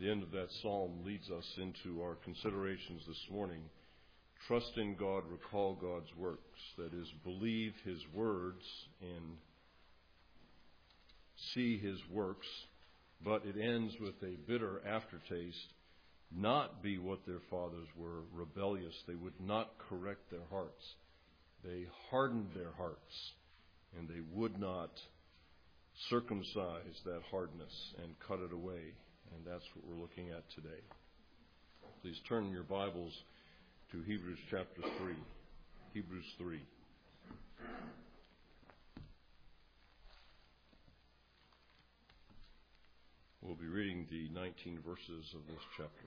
The end of that psalm leads us into our considerations this morning. Trust in God, recall God's works. That is, believe His words and see His works. But it ends with a bitter aftertaste. Not be what their fathers were, rebellious. They would not correct their hearts. They hardened their hearts, and they would not circumcise that hardness and cut it away. And that's what we're looking at today. Please turn your Bibles to Hebrews chapter 3. Hebrews 3. We'll be reading the 19 verses of this chapter.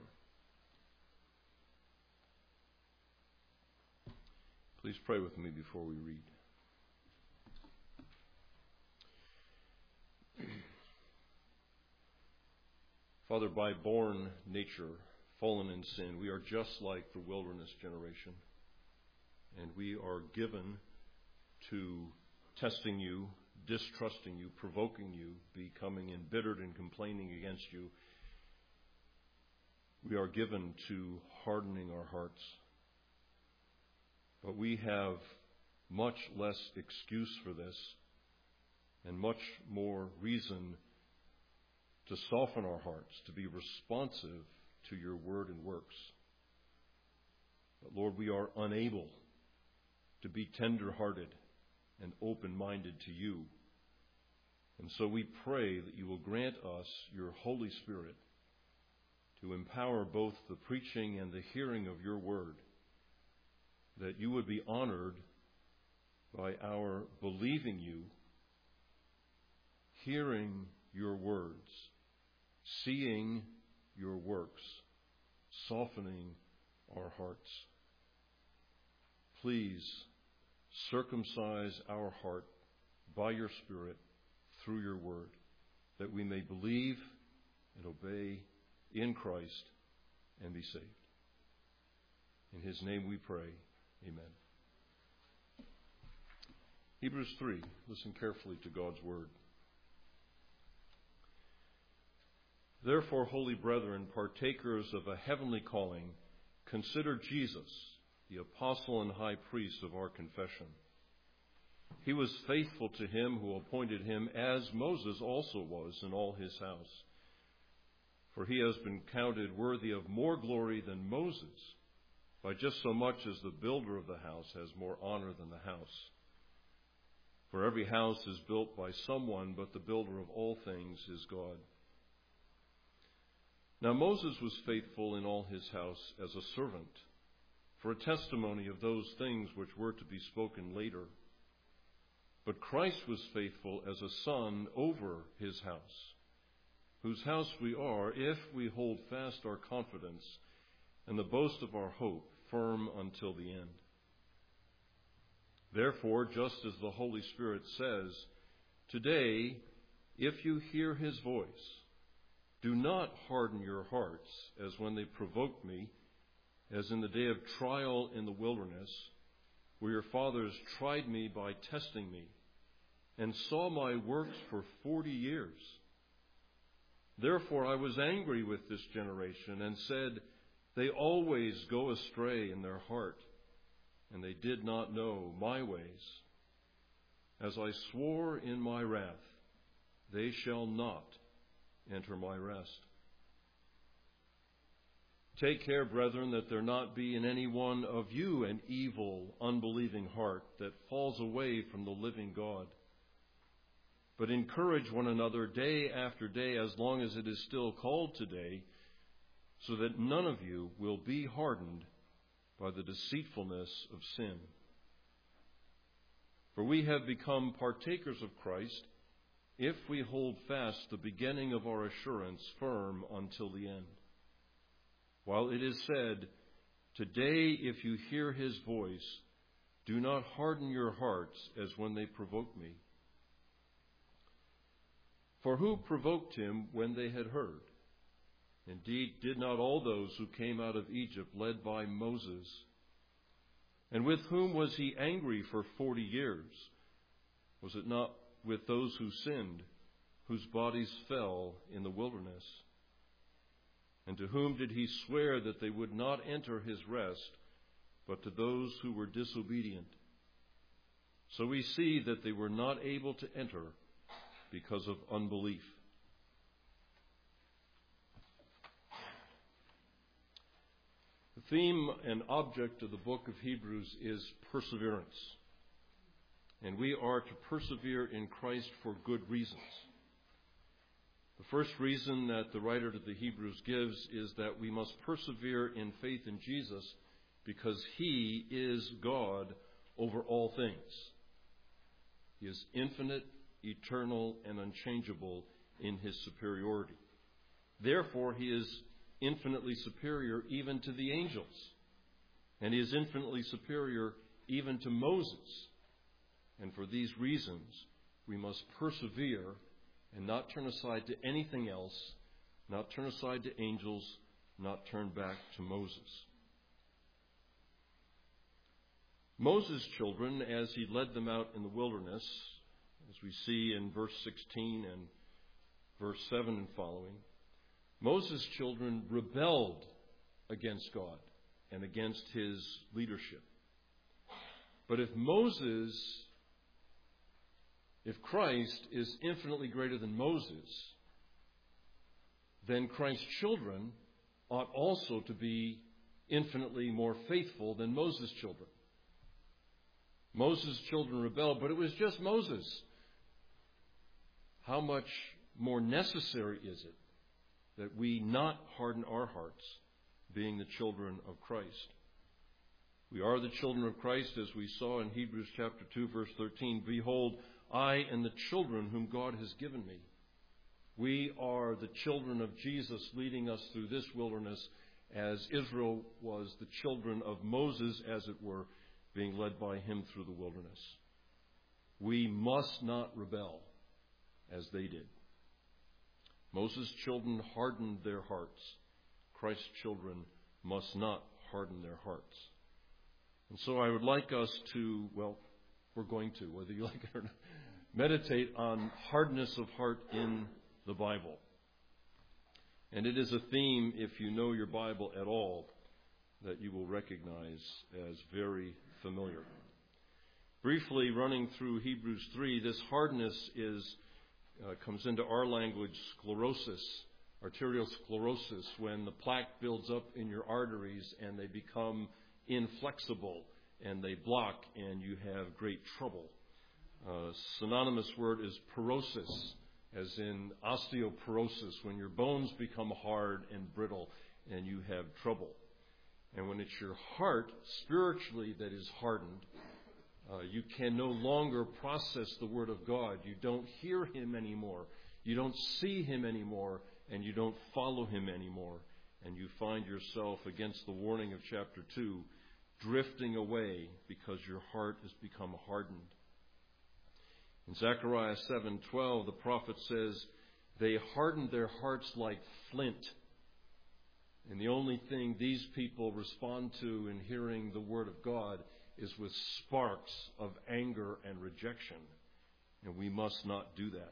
Please pray with me before we read. Father, by born nature, fallen in sin, we are just like the wilderness generation. And we are given to testing you, distrusting you, provoking you, becoming embittered and complaining against you. We are given to hardening our hearts. But we have much less excuse for this and much more reason to soften our hearts, to be responsive to your word and works. But Lord, we are unable to be tender-hearted and open-minded to you. And so we pray that you will grant us your Holy Spirit to empower both the preaching and the hearing of your word, that you would be honored by our believing you, hearing your words, seeing your works, softening our hearts. Please circumcise our heart by your Spirit through your word, that we may believe and obey in Christ and be saved. In his name we pray. Amen. Hebrews 3. Listen carefully to God's word. Therefore, holy brethren, partakers of a heavenly calling, consider Jesus, the apostle and high priest of our confession. He was faithful to him who appointed him, as Moses also was in all his house. For he has been counted worthy of more glory than Moses, by just so much as the builder of the house has more honor than the house. For every house is built by someone, but the builder of all things is God. Now Moses was faithful in all his house as a servant, for a testimony of those things which were to be spoken later. But Christ was faithful as a son over his house, whose house we are, if we hold fast our confidence and the boast of our hope firm until the end. Therefore, just as the Holy Spirit says, today, if you hear his voice, do not harden your hearts as when they provoked me, as in the day of trial in the wilderness, where your fathers tried me by testing me, and saw my works for 40 years. Therefore I was angry with this generation, and said, they always go astray in their heart, and they did not know my ways. As I swore in my wrath, they shall not enter my rest. Take care, brethren, that there not be in any one of you an evil, unbelieving heart that falls away from the living God. But encourage one another day after day, as long as it is still called today, so that none of you will be hardened by the deceitfulness of sin. For we have become partakers of Christ, if we hold fast the beginning of our assurance firm until the end. While it is said, today if you hear his voice, do not harden your hearts as when they provoked me. For who provoked him when they had heard? Indeed, did not all those who came out of Egypt led by Moses? And with whom was he angry for 40 years? Was it not with those who sinned, whose bodies fell in the wilderness? And to whom did he swear that they would not enter his rest, but to those who were disobedient? So we see that they were not able to enter because of unbelief. The theme and object of the book of Hebrews is perseverance. And we are to persevere in Christ for good reasons. The first reason that the writer to the Hebrews gives is that we must persevere in faith in Jesus because he is God over all things. He is infinite, eternal, and unchangeable in his superiority. Therefore, he is infinitely superior even to the angels. And he is infinitely superior even to Moses. And for these reasons, we must persevere and not turn aside to anything else, not turn aside to angels, not turn back to Moses. Moses' children, as he led them out in the wilderness, as we see in verse 16 and verse 7 and following, Moses' children rebelled against God and against his leadership. But if Christ is infinitely greater than Moses, then Christ's children ought also to be infinitely more faithful than Moses' children. Moses' children rebelled, but it was just Moses. How much more necessary is it that we not harden our hearts, being the children of Christ? We are the children of Christ, as we saw in Hebrews chapter 2, verse 13. Behold, I and the children whom God has given me. We are the children of Jesus leading us through this wilderness, as Israel was the children of Moses, as it were, being led by him through the wilderness. We must not rebel as they did. Moses' children hardened their hearts. Christ's children must not harden their hearts. And so I would like us to, we're going to, whether you like it or not, meditate on hardness of heart in the Bible. And it is a theme, if you know your Bible at all, that you will recognize as very familiar. Briefly running through Hebrews 3, this hardness comes into our language sclerosis, arterial sclerosis, when the plaque builds up in your arteries and they become inflexible and they block and you have great trouble. Synonymous word is porosis, as in osteoporosis, when your bones become hard and brittle and you have trouble. And when it's your heart, spiritually, that is hardened, you can no longer process the Word of God. You don't hear him anymore. You don't see him anymore. And you don't follow him anymore. And you find yourself, against the warning of chapter 2, drifting away because your heart has become hardened. In Zechariah 7:12, the prophet says, they hardened their hearts like flint. And the only thing these people respond to in hearing the Word of God is with sparks of anger and rejection. And we must not do that.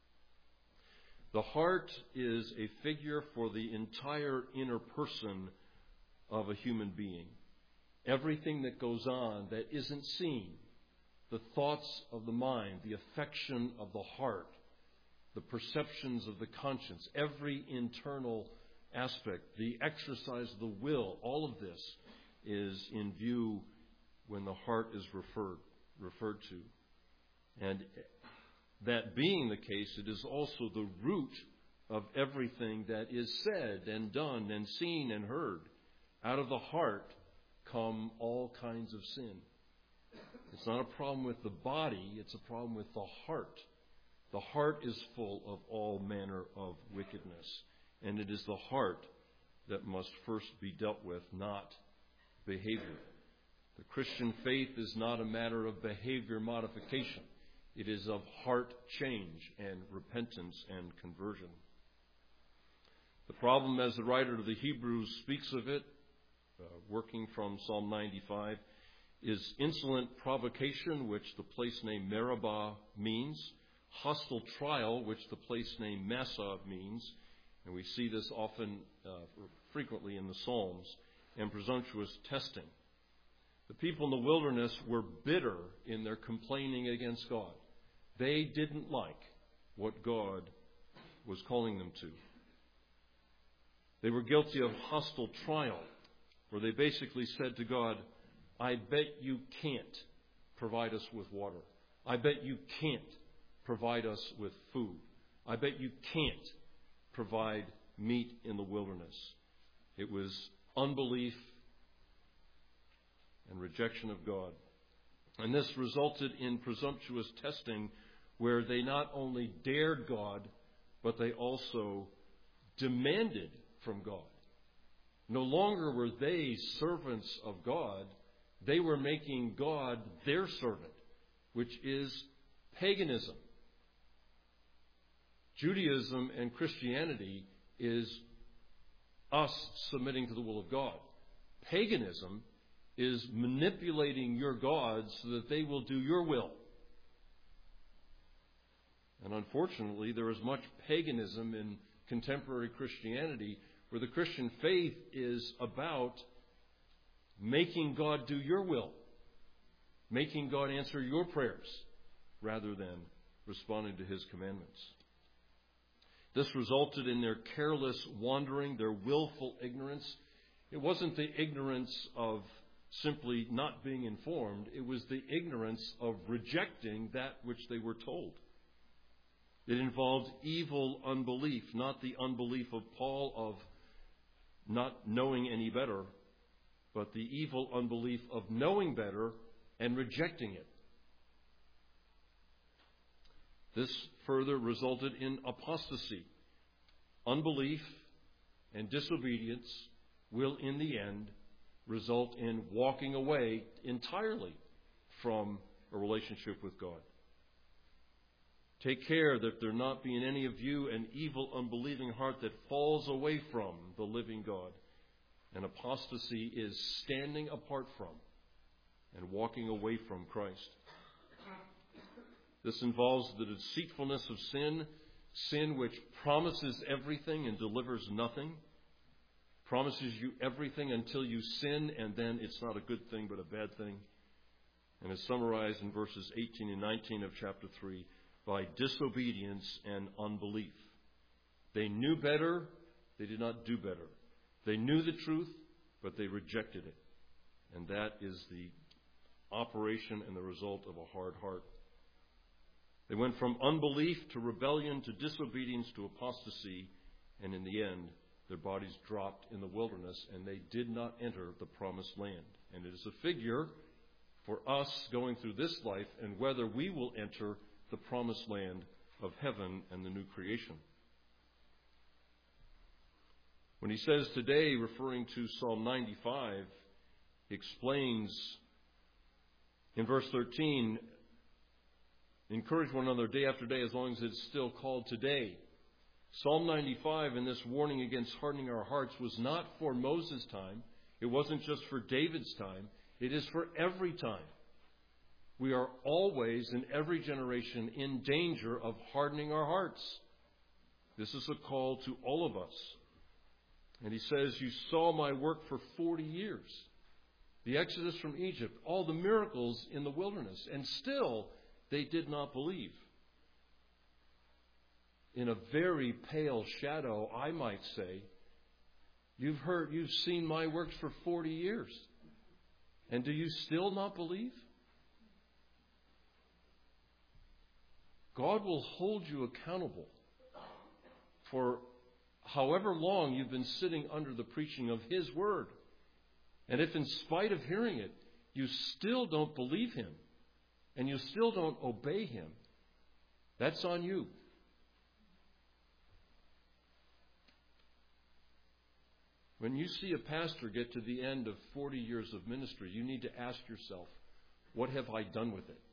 The heart is a figure for the entire inner person of a human being. Everything that goes on that isn't seen, the thoughts of the mind, the affection of the heart, the perceptions of the conscience, every internal aspect, the exercise of the will, all of this is in view when the heart is referred to. And that being the case, it is also the root of everything that is said and done and seen and heard. Out of the heart come all kinds of sin. It's not a problem with the body, it's a problem with the heart. The heart is full of all manner of wickedness. And it is the heart that must first be dealt with, not behavior. The Christian faith is not a matter of behavior modification. It is of heart change and repentance and conversion. The problem, as the writer of the Hebrews speaks of it, working from Psalm 95, is insolent provocation, which the place name Meribah means, hostile trial, which the place name Massah means, And we see this often, frequently in the Psalms, and presumptuous testing. The people in the wilderness were bitter in their complaining against God. They didn't like what God was calling them to. They were guilty of hostile trial, where they basically said to God, I bet you can't provide us with water. I bet you can't provide us with food. I bet you can't provide meat in the wilderness. It was unbelief and rejection of God. And this resulted in presumptuous testing, where they not only dared God, but they also demanded from God. No longer were they servants of God, they were making God their servant, which is paganism. Judaism and Christianity is us submitting to the will of God. Paganism is manipulating your gods so that they will do your will. And unfortunately, there is much paganism in contemporary Christianity, where the Christian faith is about making God do your will, making God answer your prayers, rather than responding to His commandments. This resulted in their careless wandering, their willful ignorance. It wasn't the ignorance of simply not being informed. It was the ignorance of rejecting that which they were told. It involved evil unbelief, not the unbelief of Paul of not knowing any better, but the evil unbelief of knowing better and rejecting it. This further resulted in apostasy. Unbelief and disobedience will, in the end, result in walking away entirely from a relationship with God. Take care that there not be in any of you an evil, unbelieving heart that falls away from the living God. And apostasy is standing apart from and walking away from Christ. This involves the deceitfulness of sin, sin which promises everything and delivers nothing, promises you everything until you sin, and then it's not a good thing but a bad thing. And is summarized in verses 18 and 19 of chapter 3 by disobedience and unbelief. They knew better, they did not do better. They knew the truth, but they rejected it. And that is the operation and the result of a hard heart. They went from unbelief to rebellion to disobedience to apostasy, and in the end, their bodies dropped in the wilderness, and they did not enter the promised land. And it is a figure for us going through this life and whether we will enter the promised land of heaven and the new creation. When he says today, referring to Psalm 95, he explains in verse 13, encourage one another day after day as long as it's still called today. Psalm 95 and this warning against hardening our hearts was not for Moses' time. It wasn't just for David's time. It is for every time. We are always, in every generation, in danger of hardening our hearts. This is a call to all of us. And he says, you saw my work for 40 years. The exodus from Egypt, all the miracles in the wilderness, and still they did not believe. In a very pale shadow, I might say, you've seen my works for 40 years. And do you still not believe? God will hold you accountable for however long you've been sitting under the preaching of His Word. And if in spite of hearing it, you still don't believe Him, and you still don't obey Him, that's on you. When you see a pastor get to the end of 40 years of ministry, you need to ask yourself, what have I done with it?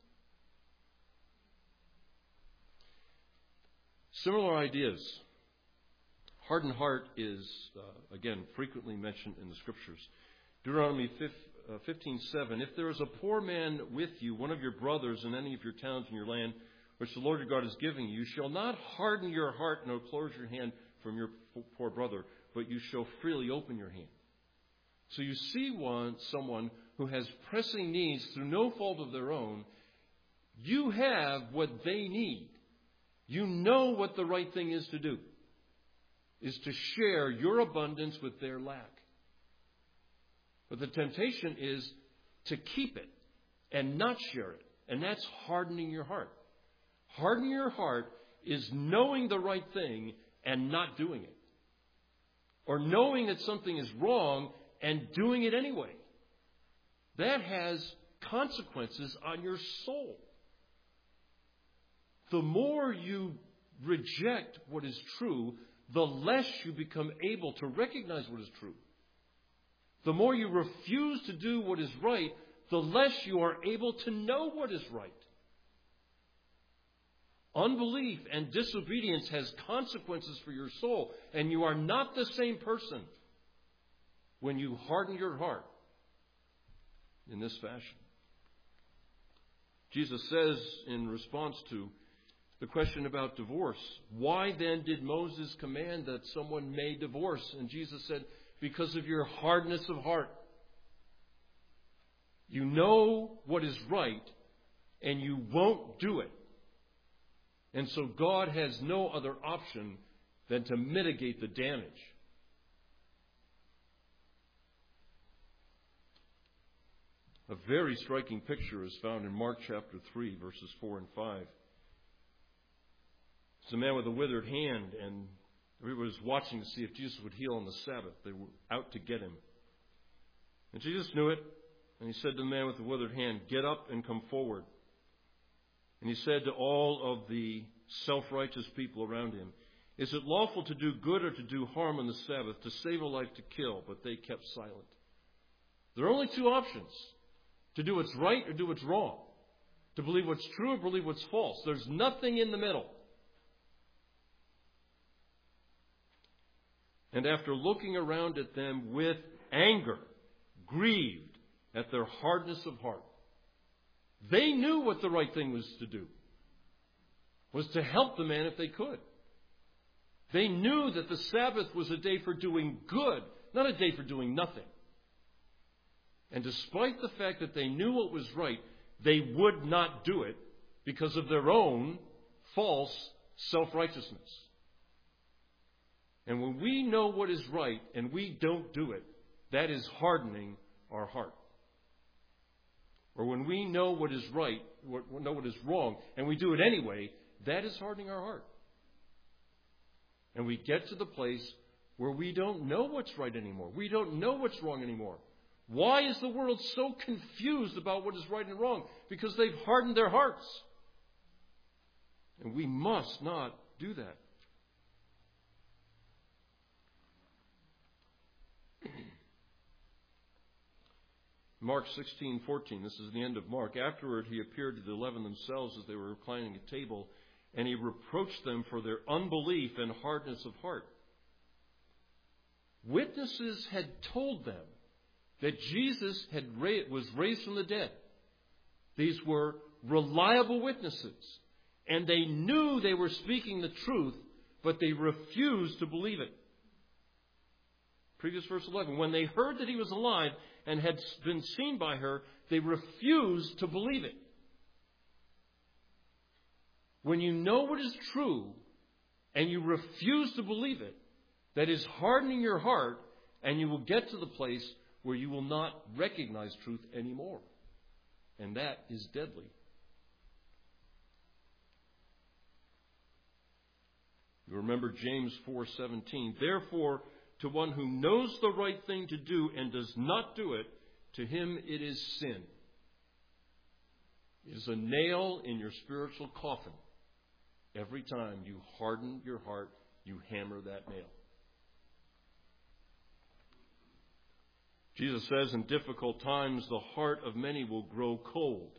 Similar ideas. Hardened heart is, again, frequently mentioned in the Scriptures. Deuteronomy 15:7, if there is a poor man with you, one of your brothers in any of your towns in your land, which the Lord your God is giving you, you shall not harden your heart nor close your hand from your poor brother, but you shall freely open your hand. So you see someone who has pressing needs through no fault of their own. You have what they need. You know what the right thing is to do, is to share your abundance with their lack. But the temptation is to keep it and not share it. And that's hardening your heart. Hardening your heart is knowing the right thing and not doing it. Or knowing that something is wrong and doing it anyway. That has consequences on your soul. The more you reject what is true, the less you become able to recognize what is true. The more you refuse to do what is right, the less you are able to know what is right. Unbelief and disobedience has consequences for your soul, and you are not the same person when you harden your heart in this fashion. Jesus says in response to the question about divorce, why then did Moses command that someone may divorce? And Jesus said, because of your hardness of heart. You know what is right, and you won't do it. And so God has no other option than to mitigate the damage. A very striking picture is found in Mark chapter 3, verses 4 and 5. It's a man with a withered hand, and everybody was watching to see if Jesus would heal on the Sabbath. They were out to get him. And Jesus knew it, and he said to the man with the withered hand, get up and come forward. And he said to all of the self-righteous people around him, is it lawful to do good or to do harm on the Sabbath, to save a life, to kill? But they kept silent. There are only two options. To do what's right or do what's wrong. To believe what's true or believe what's false. There's nothing in the middle. And after looking around at them with anger, grieved at their hardness of heart, they knew what the right thing was to do, was to help the man if they could. They knew that the Sabbath was a day for doing good, not a day for doing nothing. And despite the fact that they knew what was right, they would not do it because of their own false self-righteousness. And when we know what is right and we don't do it, that is hardening our heart. Or when we know what is right, know what is wrong, and we do it anyway, that is hardening our heart. And we get to the place where we don't know what's right anymore. We don't know what's wrong anymore. Why is the world so confused about what is right and wrong? Because they've hardened their hearts. And we must not do that. Mark 16:14, this is the end of Mark. Afterward, he appeared to the 11 themselves as they were reclining at table, and he reproached them for their unbelief and hardness of heart. Witnesses had told them that Jesus was raised from the dead. These were reliable witnesses, and they knew they were speaking the truth, but they refused to believe it. Previous verse 11, when they heard that he was alive and had been seen by her, they refused to believe it. When you know what is true and you refuse to believe it, that is hardening your heart, and you will get to the place where you will not recognize truth anymore. And that is deadly. You remember James 4:17. Therefore, to one who knows the right thing to do and does not do it, to him it is sin. It is a nail in your spiritual coffin. Every time you harden your heart, you hammer that nail. Jesus says in difficult times, the heart of many will grow cold.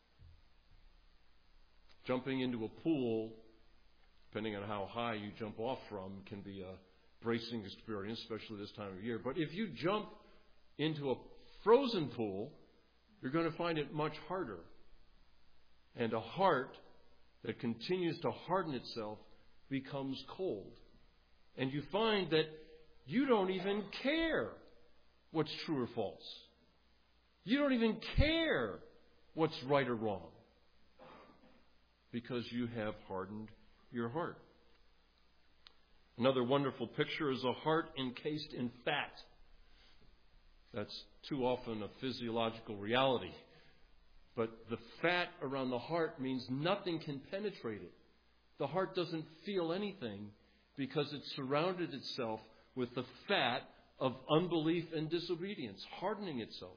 Jumping into a pool, depending on how high you jump off from, can be a bracing experience, especially this time of year. But if you jump into a frozen pool, you're going to find it much harder. And a heart that continues to harden itself becomes cold. And you find that you don't even care what's true or false. You don't even care what's right or wrong, because you have hardened your heart. Another wonderful picture is a heart encased in fat. That's too often a physiological reality. But the fat around the heart means nothing can penetrate it. The heart doesn't feel anything because it surrounded itself with the fat of unbelief and disobedience, hardening itself.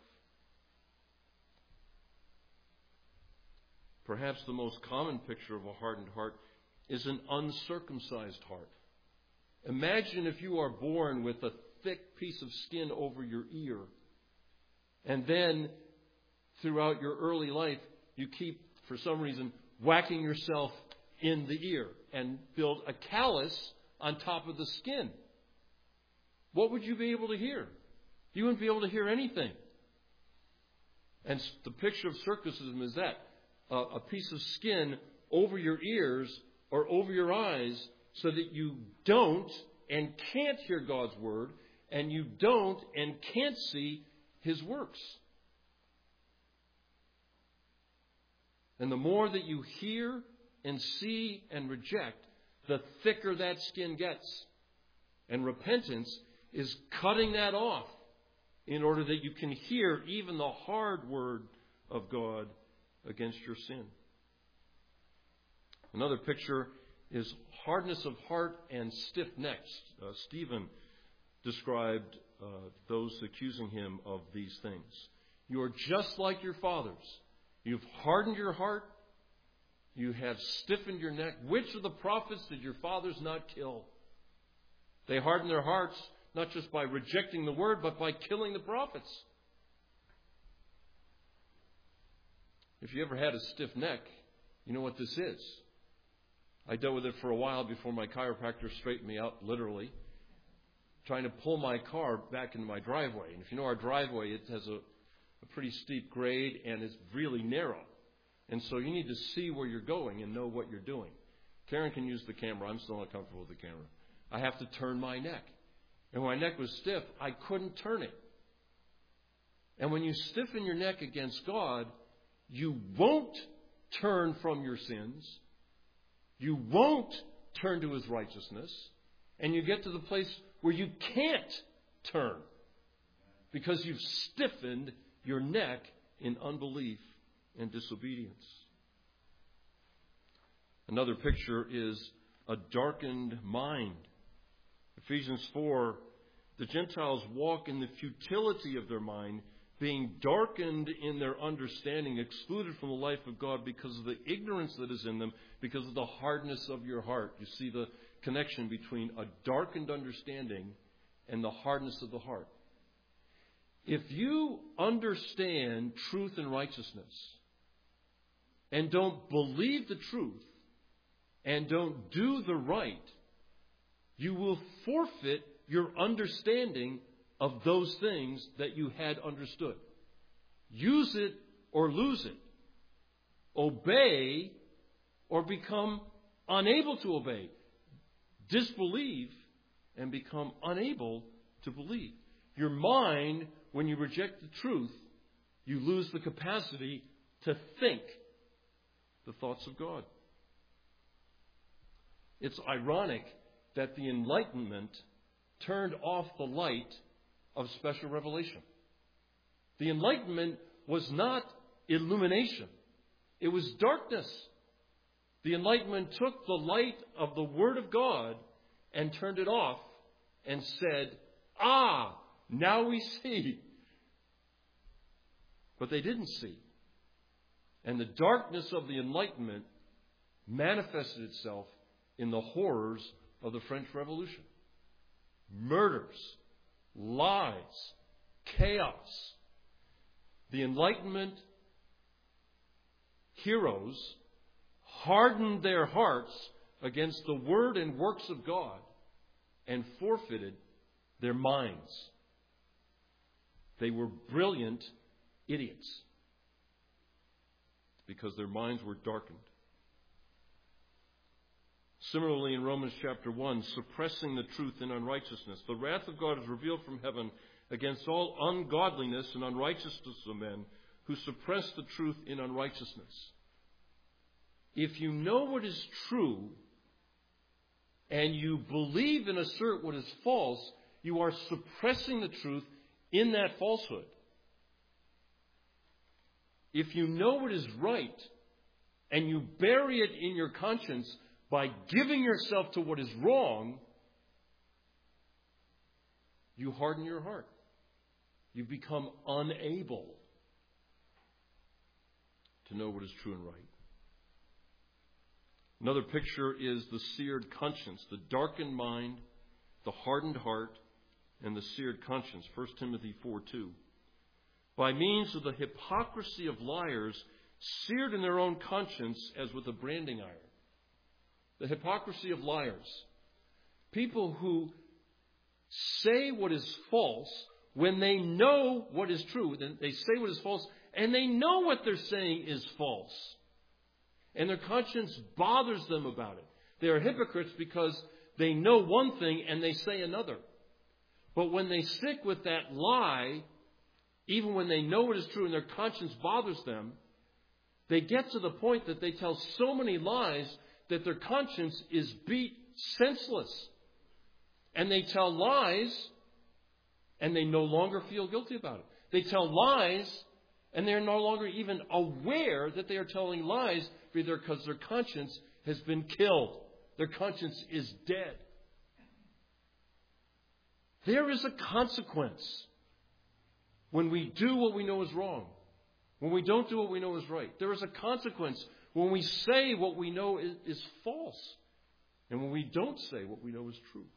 Perhaps the most common picture of a hardened heart is an uncircumcised heart. Imagine if you are born with a thick piece of skin over your ear, and then throughout your early life, you keep, for some reason, whacking yourself in the ear and build a callus on top of the skin. What would you be able to hear? You wouldn't be able to hear anything. And the picture of circumcision is that. A piece of skin over your ears or over your eyes so that you don't and can't hear God's word, and you don't and can't see His works. And the more that you hear and see and reject, the thicker that skin gets. And repentance is cutting that off in order that you can hear even the hard word of God against your sin. Another picture is hardness of heart and stiff necks. Stephen described those accusing him of these things. You are just like your fathers. You've hardened your heart. You have stiffened your neck. Which of the prophets did your fathers not kill? They hardened their hearts not just by rejecting the word, but by killing the prophets. If you ever had a stiff neck, you know what this is. I dealt with it for a while before my chiropractor straightened me out, literally, trying to pull my car back into my driveway. And if you know our driveway, it has a pretty steep grade and it's really narrow. And so you need to see where you're going and know what you're doing. Karen can use the camera. I'm still not comfortable with the camera. I have to turn my neck. And when my neck was stiff, I couldn't turn it. And when you stiffen your neck against God, you won't turn from your sins. You won't turn to His righteousness. And you get to the place where you can't turn because you've stiffened your neck in unbelief and disobedience. Another picture is a darkened mind. Ephesians 4, the Gentiles walk in the futility of their mind, being darkened in their understanding, excluded from the life of God because of the ignorance that is in them, because of the hardness of your heart. You see the connection between a darkened understanding and the hardness of the heart. If you understand truth and righteousness and don't believe the truth and don't do the right, you will forfeit your understanding of those things that you had understood. Use it or lose it. Obey or become unable to obey. Disbelieve and become unable to believe. Your mind, when you reject the truth, you lose the capacity to think the thoughts of God. It's ironic that the Enlightenment turned off the light of special revelation. The Enlightenment was not illumination. It was darkness. The Enlightenment took the light of the Word of God and turned it off and said, now we see. But they didn't see. And the darkness of the Enlightenment manifested itself in the horrors of the French Revolution. Murders, lies, chaos. The Enlightenment heroes hardened their hearts against the word and works of God and forfeited their minds. They were brilliant idiots because their minds were darkened. Similarly, in Romans chapter 1, suppressing the truth in unrighteousness. The wrath of God is revealed from heaven against all ungodliness and unrighteousness of men who suppress the truth in unrighteousness. If you know what is true and you believe and assert what is false, you are suppressing the truth in that falsehood. If you know what is right and you bury it in your conscience by giving yourself to what is wrong, you harden your heart. You become unable to know what is true and right. Another picture is the seared conscience, the darkened mind, the hardened heart, and the seared conscience. 1 Timothy 4:2. By means of the hypocrisy of liars, seared in their own conscience as with a branding iron. The hypocrisy of liars. People who say what is false when they know what is true. They say what is false, and they know what they're saying is false. And their conscience bothers them about it. They are hypocrites because they know one thing and they say another. But when they stick with that lie, even when they know it is true and their conscience bothers them, they get to the point that they tell so many lies that their conscience is beat senseless. And they tell lies and they no longer feel guilty about it. They tell lies and they're no longer even aware that they are telling lies because their conscience has been killed. Their conscience is dead. There is a consequence when we do what we know is wrong, when we don't do what we know is right. There is a consequence when we say what we know is false, and when we don't say what we know is true.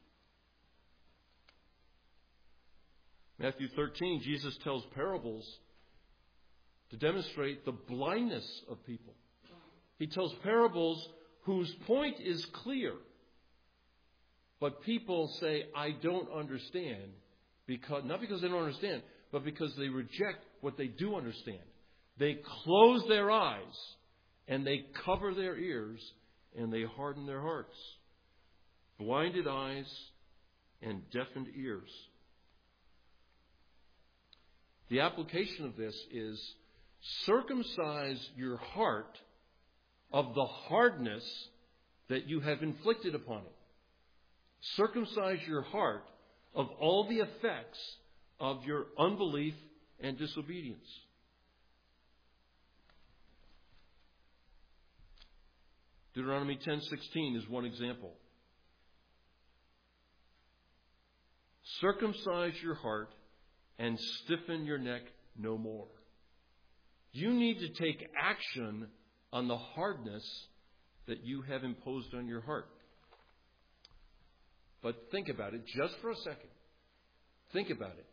Matthew 13, Jesus tells parables to demonstrate the blindness of people. He tells parables whose point is clear. But people say, I don't understand, not because they don't understand, but because they reject what they do understand. They close their eyes, and they cover their ears, and they harden their hearts. Blinded eyes and deafened ears. The application of this is circumcise your heart of the hardness that you have inflicted upon it. Circumcise your heart of all the effects of your unbelief and disobedience. Deuteronomy 10:16 is one example. Circumcise your heart and stiffen your neck no more. You need to take action on the hardness that you have imposed on your heart. But think about it just for a second. Think about it.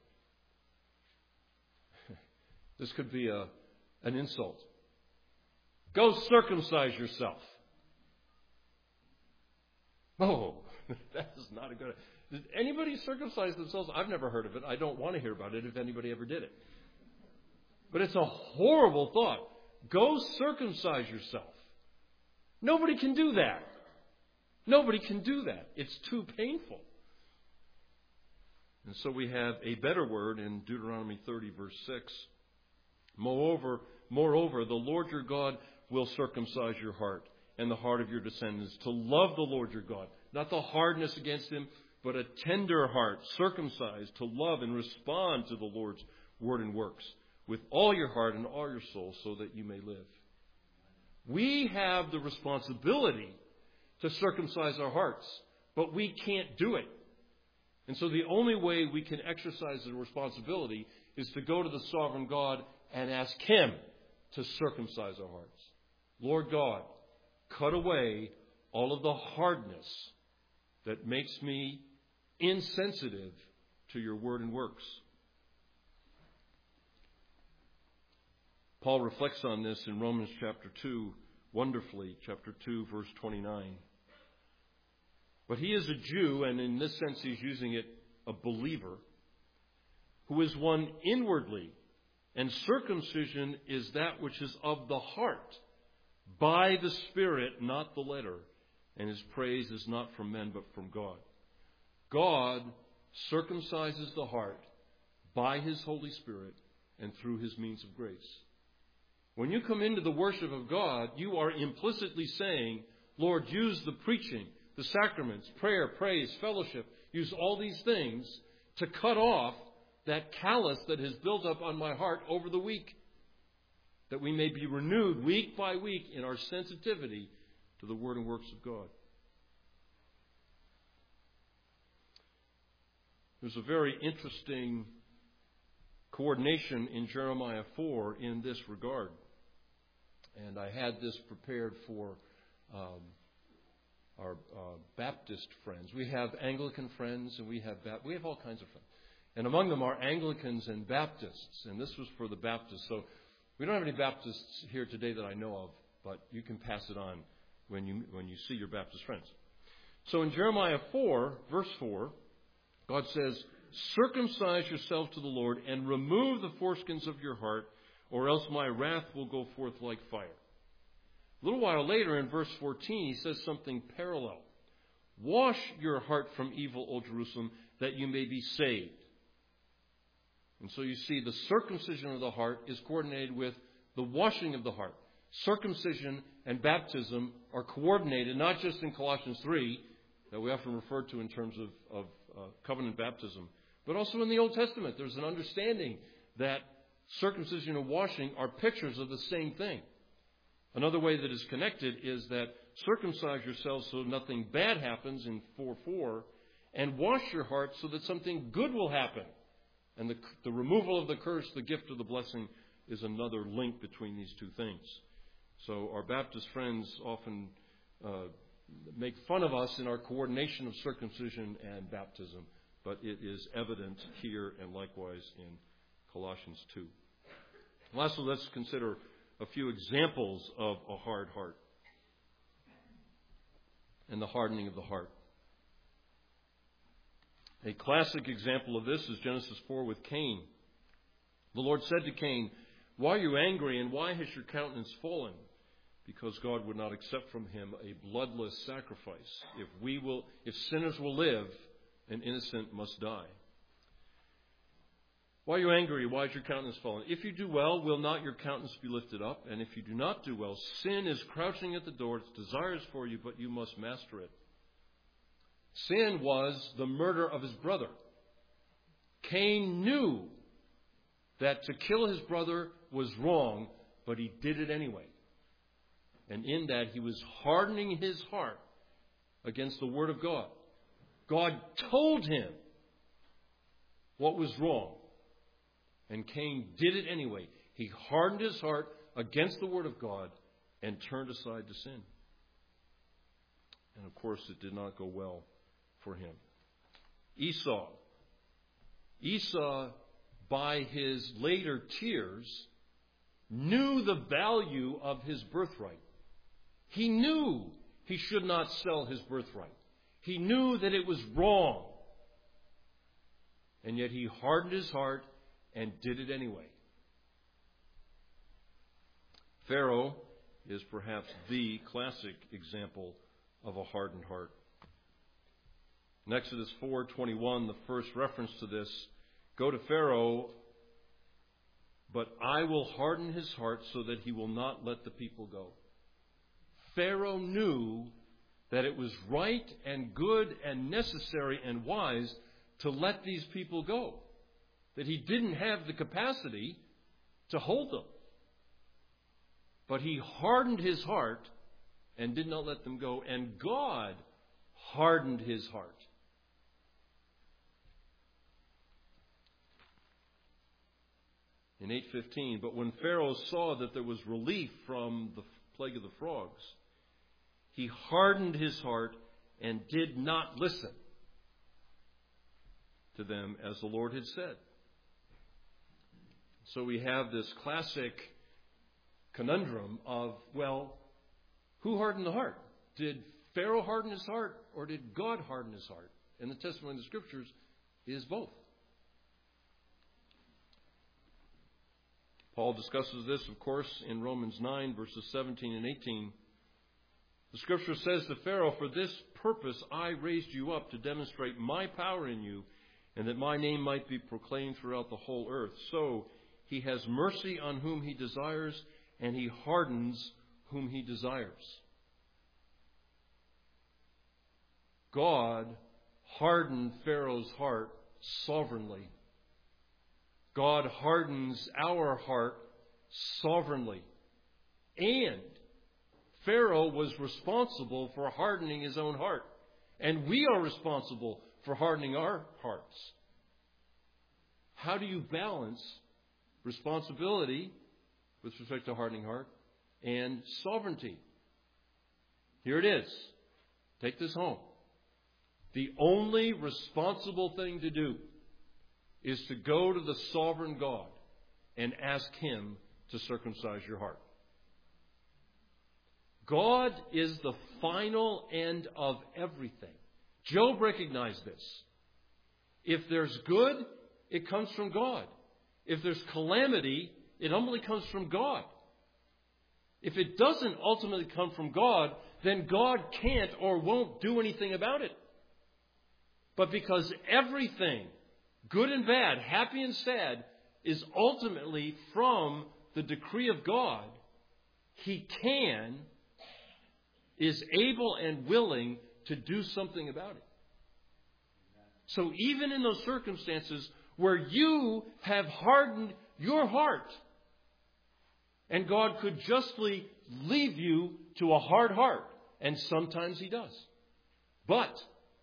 This could be an insult. Go circumcise yourself. Oh, that is not a good... Did anybody circumcise themselves? I've never heard of it. I don't want to hear about it if anybody ever did it. But it's a horrible thought. Go circumcise yourself. Nobody can do that. Nobody can do that. It's too painful. And so we have a better word in Deuteronomy 30, verse 6. Moreover, the Lord your God will circumcise your heart and the heart of your descendants to love the Lord your God. Not the hardness against him, but a tender heart, circumcised to love and respond to the Lord's word and works with all your heart and all your soul so that you may live. We have the responsibility to circumcise our hearts, but we can't do it. And so the only way we can exercise the responsibility is to go to the sovereign God and ask him to circumcise our hearts. Lord God, cut away all of the hardness that makes me insensitive to your word and works. Paul reflects on this in Romans chapter 2, wonderfully, chapter 2, verse 29. But he is a Jew, and in this sense he's using it, a believer, who is one inwardly, and circumcision is that which is of the heart, by the Spirit, not the letter, and his praise is not from men but from God. God circumcises the heart by his Holy Spirit and through his means of grace. When you come into the worship of God, you are implicitly saying, Lord, use the preaching, the sacraments, prayer, praise, fellowship, use all these things to cut off that callus that has built up on my heart over the week, that we may be renewed week by week in our sensitivity to the word and works of God. There's a very interesting coordination in Jeremiah 4 in this regard. And I had this prepared for our Baptist friends. We have Anglican friends and we have all kinds of friends. And among them are Anglicans and Baptists. And this was for the Baptists. So we don't have any Baptists here today that I know of, but you can pass it on when you see your Baptist friends. So in Jeremiah 4, verse 4, God says, circumcise yourself to the Lord and remove the foreskins of your heart, or else my wrath will go forth like fire. A little while later in verse 14, he says something parallel. Wash your heart from evil, O Jerusalem, that you may be saved. And so you see the circumcision of the heart is coordinated with the washing of the heart. Circumcision and baptism are coordinated, not just in Colossians 3, that we often refer to in terms of covenant baptism, but also in the Old Testament. There's an understanding that circumcision and washing are pictures of the same thing. Another way that is connected is that circumcise yourselves so nothing bad happens in 4:4, and wash your heart so that something good will happen. And the removal of the curse, the gift of the blessing, is another link between these two things. So our Baptist friends often make fun of us in our coordination of circumcision and baptism, but it is evident here and likewise in Colossians 2. Lastly, let's consider a few examples of a hard heart and the hardening of the heart. A classic example of this is Genesis 4 with Cain. The Lord said to Cain, "Why are you angry, and why has your countenance fallen?" Because God would not accept from him a bloodless sacrifice. If sinners will live, an innocent must die. Why are you angry? Why is your countenance fallen? If you do well, will not your countenance be lifted up? And if you do not do well, sin is crouching at the door. Its desires for you, but you must master it. Sin was the murder of his brother. Cain knew that to kill his brother was wrong, but he did it anyway. And in that, he was hardening his heart against the Word of God. God told him what was wrong. And Cain did it anyway. He hardened his heart against the Word of God and turned aside to sin. And of course, it did not go well for him. Esau, by his later tears, knew the value of his birthright. He knew he should not sell his birthright. He knew that it was wrong. And yet he hardened his heart and did it anyway. Pharaoh is perhaps the classic example of a hardened heart. In Exodus 4:21, the first reference to this, go to Pharaoh, but I will harden his heart so that he will not let the people go. Pharaoh knew that it was right and good and necessary and wise to let these people go, that he didn't have the capacity to hold them. But he hardened his heart and did not let them go, and God hardened his heart. In 8:15, but when Pharaoh saw that there was relief from the plague of the frogs, he hardened his heart and did not listen to them as the Lord had said. So we have this classic conundrum of, well, who hardened the heart? Did Pharaoh harden his heart, or did God harden his heart? And the testimony of the Scriptures is both. Paul discusses this, of course, in Romans 9, verses 17 and 18. The Scripture says to Pharaoh, "For this purpose I raised you up, to demonstrate my power in you, and that my name might be proclaimed throughout the whole earth. So he has mercy on whom he desires, and he hardens whom he desires." God hardened Pharaoh's heart sovereignly. God hardens our heart sovereignly. And Pharaoh was responsible for hardening his own heart. And we are responsible for hardening our hearts. How do you balance responsibility with respect to hardening heart and sovereignty? Here it is. Take this home. The only responsible thing to do is to go to the sovereign God and ask Him to circumcise your heart. God is the final end of everything. Job recognized this. If there's good, it comes from God. If there's calamity, it ultimately comes from God. If it doesn't ultimately come from God, then God can't or won't do anything about it. But because everything, good and bad, happy and sad, is ultimately from the decree of God, He is able and willing to do something about it. So even in those circumstances where you have hardened your heart, and God could justly leave you to a hard heart, and sometimes He does. But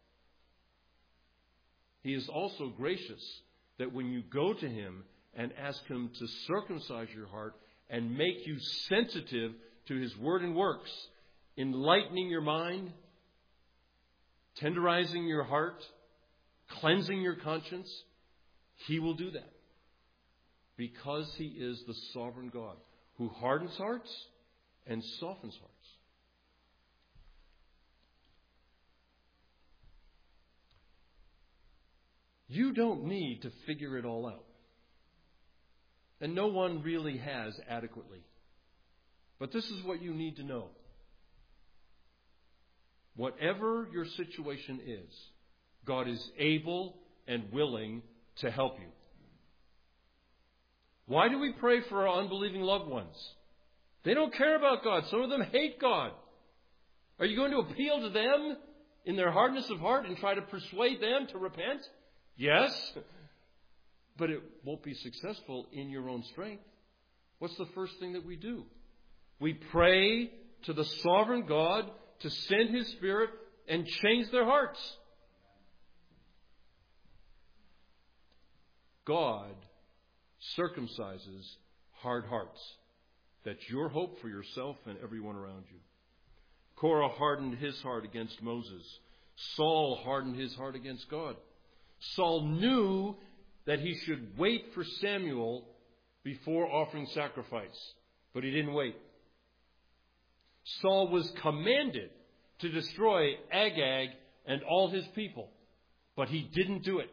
He is also gracious that when you go to Him and ask Him to circumcise your heart and make you sensitive to His word and works, enlightening your mind, tenderizing your heart, cleansing your conscience, He will do that. Because He is the sovereign God who hardens hearts and softens hearts. You don't need to figure it all out. And no one really has adequately. But this is what you need to know. Whatever your situation is, God is able and willing to help you. Why do we pray for our unbelieving loved ones? They don't care about God. Some of them hate God. Are you going to appeal to them in their hardness of heart and try to persuade them to repent? Yes, but it won't be successful in your own strength. What's the first thing that we do? We pray to the sovereign God to send His Spirit and change their hearts. God circumcises hard hearts. That's your hope for yourself and everyone around you. Korah hardened his heart against Moses. Saul hardened his heart against God. Saul knew that he should wait for Samuel before offering sacrifice, but he didn't wait. Saul was commanded to destroy Agag and all his people, but he didn't do it.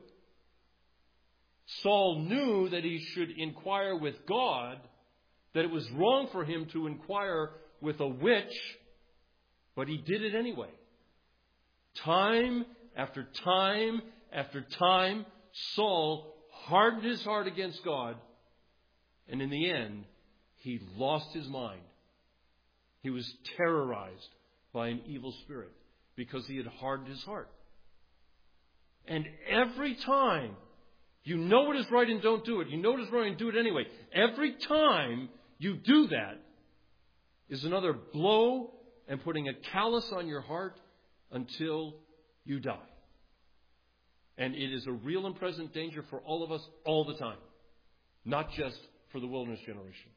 Saul knew that he should inquire with God, that it was wrong for him to inquire with a witch, but he did it anyway. Time after time after time, Saul hardened his heart against God, and in the end, he lost his mind. He was terrorized by an evil spirit because he had hardened his heart. And every time you know what is right and don't do it, you know what is wrong and do it anyway, every time you do that is another blow and putting a callus on your heart until you die. And it is a real and present danger for all of us all the time, not just for the wilderness generation.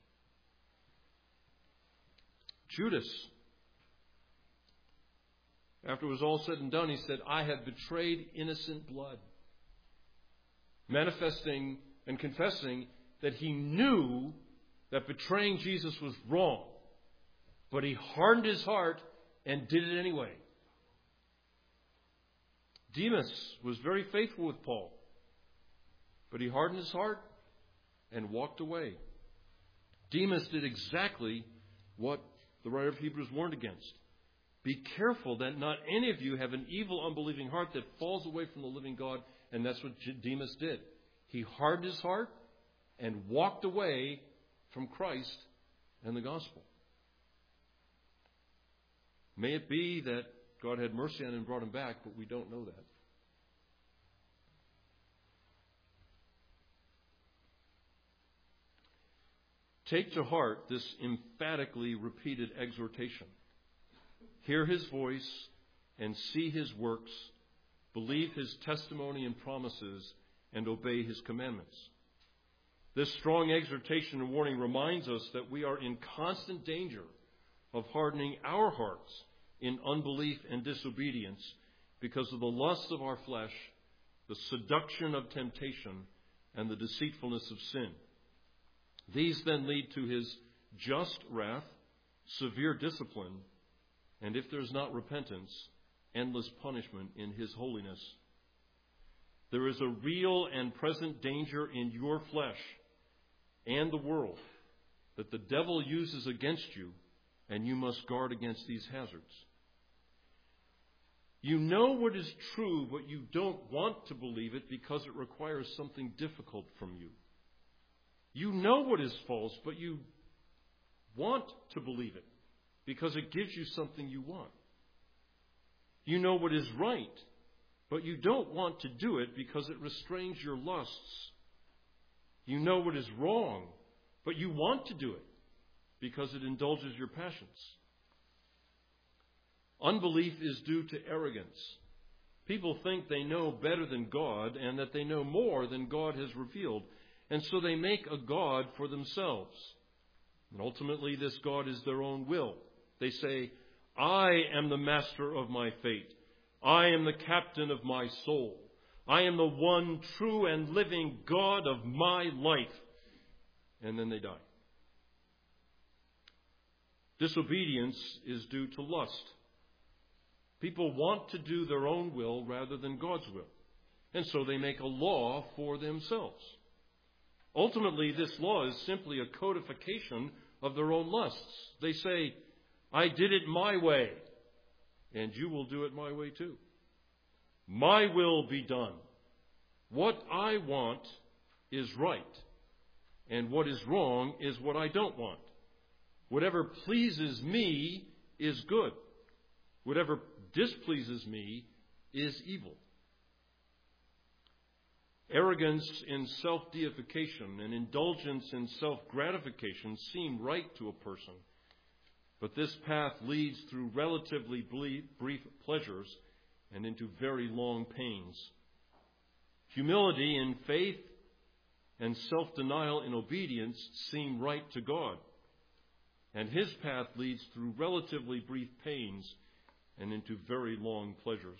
Judas, after it was all said and done, he said, "I have betrayed innocent blood." Manifesting and confessing that he knew that betraying Jesus was wrong, but he hardened his heart and did it anyway. Demas was very faithful with Paul, but he hardened his heart and walked away. Demas did exactly what the writer of Hebrews warned against. Be careful that not any of you have an evil, unbelieving heart that falls away from the living God. And that's what Demas did. He hardened his heart and walked away from Christ and the gospel. May it be that God had mercy on him and brought him back, but we don't know that. Take to heart this emphatically repeated exhortation. Hear his voice and see his works, believe his testimony and promises, and obey his commandments. This strong exhortation and warning reminds us that we are in constant danger of hardening our hearts in unbelief and disobedience because of the lusts of our flesh, the seduction of temptation, and the deceitfulness of sin. These then lead to his just wrath, severe discipline, and if there's not repentance, endless punishment in his holiness. There is a real and present danger in your flesh and the world that the devil uses against you, and you must guard against these hazards. You know what is true, but you don't want to believe it because it requires something difficult from you. You know what is false, but you want to believe it because it gives you something you want. You know what is right, but you don't want to do it because it restrains your lusts. You know what is wrong, but you want to do it because it indulges your passions. Unbelief is due to arrogance. People think they know better than God and that they know more than God has revealed. And so they make a God for themselves. And ultimately, this God is their own will. They say, I am the master of my fate. I am the captain of my soul. I am the one true and living God of my life. And then they die. Disobedience is due to lust. People want to do their own will rather than God's will. And so they make a law for themselves. Ultimately, this law is simply a codification of their own lusts. They say, I did it my way, and you will do it my way too. My will be done. What I want is right, and what is wrong is what I don't want. Whatever pleases me is good. Whatever displeases me is evil. Arrogance in self-deification and indulgence in self-gratification seem right to a person, but this path leads through relatively brief pleasures and into very long pains. Humility in faith and self-denial in obedience seem right to God, and his path leads through relatively brief pains and into very long pleasures.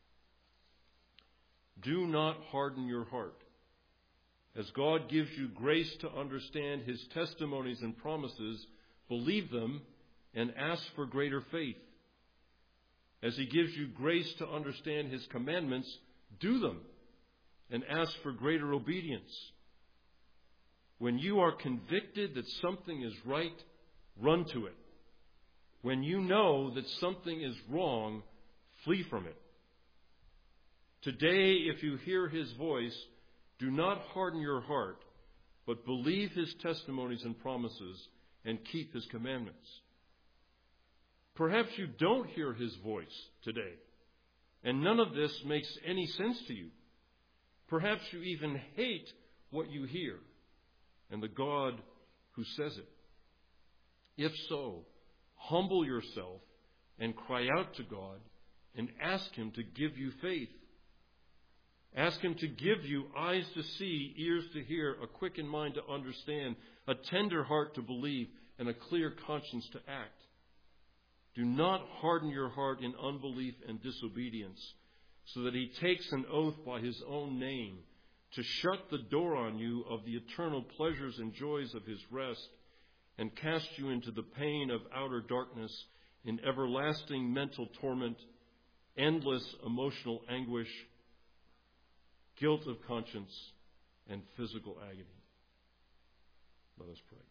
Do not harden your heart. As God gives you grace to understand his testimonies and promises, believe them and ask for greater faith. As he gives you grace to understand his commandments, do them and ask for greater obedience. When you are convicted that something is right, run to it. When you know that something is wrong, flee from it. Today, if you hear his voice, do not harden your heart, but believe his testimonies and promises and keep his commandments. Perhaps you don't hear his voice today, and none of this makes any sense to you. Perhaps you even hate what you hear and the God who says it. If so, humble yourself and cry out to God and ask him to give you faith. Ask him to give you eyes to see, ears to hear, a quickened mind to understand, a tender heart to believe, and a clear conscience to act. Do not harden your heart in unbelief and disobedience, so that he takes an oath by his own name to shut the door on you of the eternal pleasures and joys of his rest, and cast you into the pain of outer darkness in everlasting mental torment, endless emotional anguish, guilt of conscience, and physical agony. Let us pray.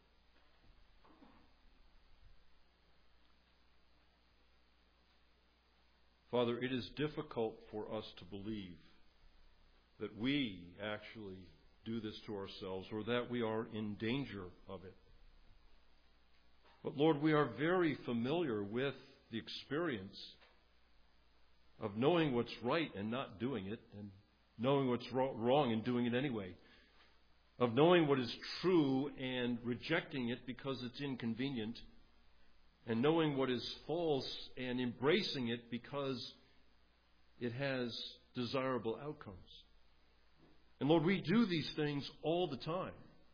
Father, it is difficult for us to believe that we actually do this to ourselves or that we are in danger of it. But Lord, we are very familiar with the experience of knowing what's right and not doing it, and knowing what's wrong and doing it anyway. Of knowing what is true and rejecting it because it's inconvenient, and knowing what is false and embracing it because it has desirable outcomes. And Lord, we do these things all the time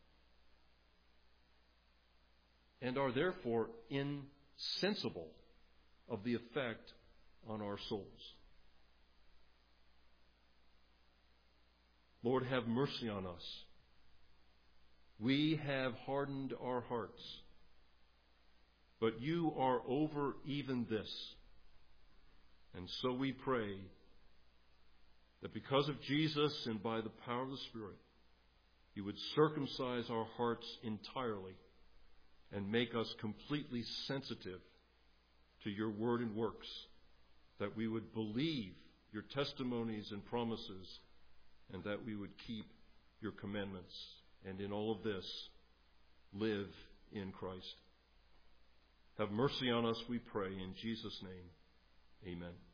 and are therefore insensible of the effect on our souls. Lord, have mercy on us. We have hardened our hearts, but you are over even this. And so we pray that because of Jesus and by the power of the Spirit, you would circumcise our hearts entirely and make us completely sensitive to your word and works, that we would believe your testimonies and promises, and that we would keep your commandments, and in all of this, live in Christ. Have mercy on us, we pray, in Jesus' name. Amen.